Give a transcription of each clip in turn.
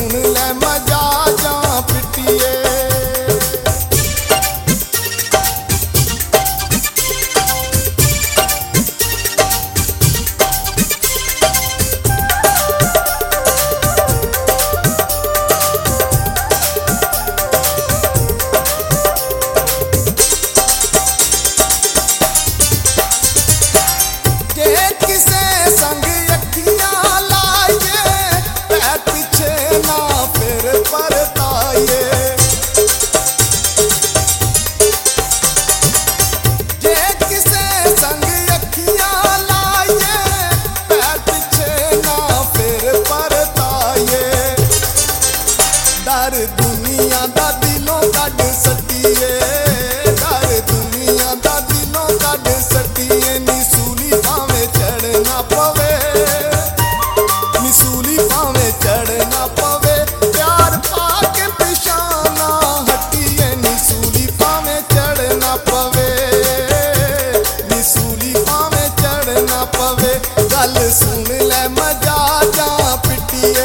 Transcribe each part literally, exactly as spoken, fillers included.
सुन ले मजा जा पिटिए। दुनिया दा दिलों कड सटिए, डर दुनिया दा दिलों कड सटिए। निसूली भावे चढ़ना पवे, निसूली भावे चढ़ना पवे, प्यार पाके पिछाना हटिए। निसूली भावे चढ़ना पवे, निसूली भावे चढ़ना पवे। गल सुन ले मजा जा पिटिए।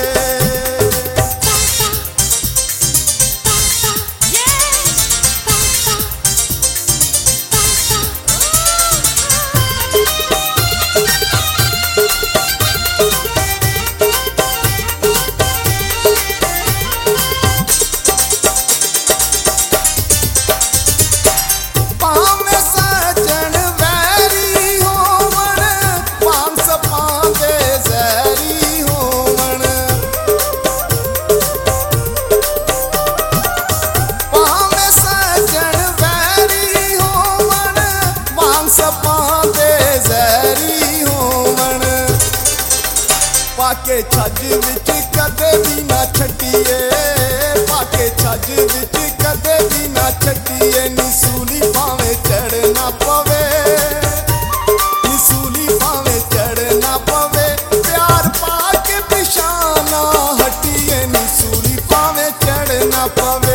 पाके छज विच कदे भी ना छटिए, पाके छज विच कदे भी ना छटिए। निसूली भावे चढ़ना पवे, निसूली भावे चढ़ना पवे, प्यार पाके पिछाना हटिए। निसूली भावे चढ़ना पवे,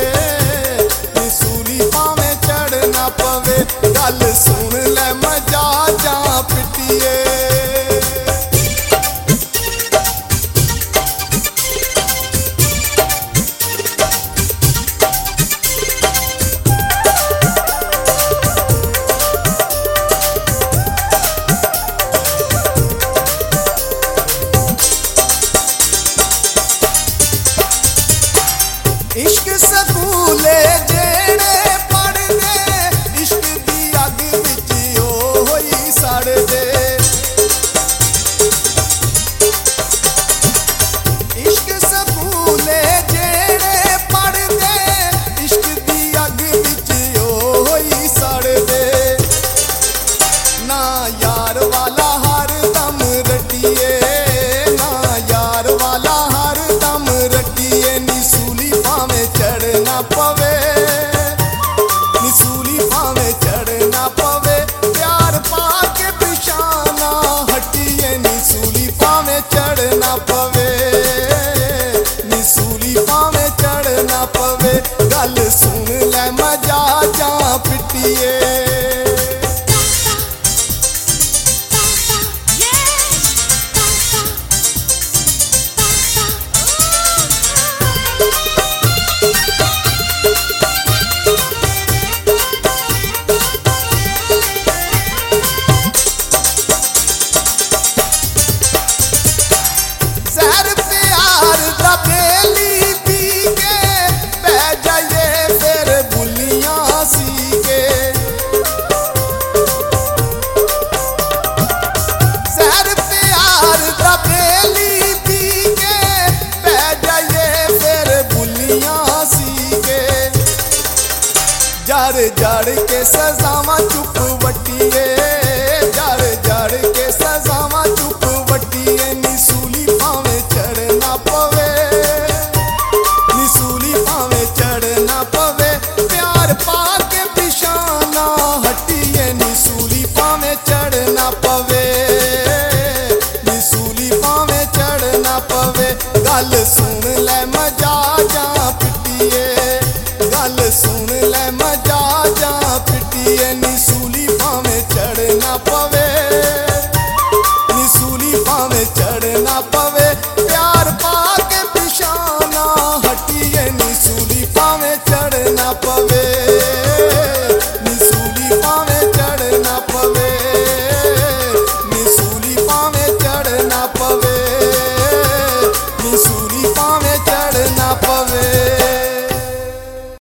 निसूली भावे चढ़ना पवे। गल सुन ले मजा जा पिटिए। इश्क सकूले जेड़े पढ़दे, इश्क दी अग विच ओ होई सड़दे। इश्क सकूले जेड़े पढ़दे, इश्क दी अग विच ओ होई सड़दे। ना यार वाला हर दम रटिए, ना यार वाला हर दम रटिए। निसूली भावे चढ़ना पवे, निसूली भावे चढ़ना पवे, प्यार पाके पिछाना हटिए। निसूली भावे चढ़ना पवे, निसूली भावे चढ़ना पवे। गल सुन ले मजा जा पिटिए। जड़ जड़ के सजावां चुप वटिए, जड़ जड़ के सजावां चुप वटिए। निसूली भावे चढ़ना पवे, निसूली भावे चढ़ना पवे, प्यार पाके पिछाना हटिए। निसूली भावे चढ़ना पवे, निसूली भावे चढ़ना पवे। गल सुन ले मजा जा पिटिए, गल सुन ले मजा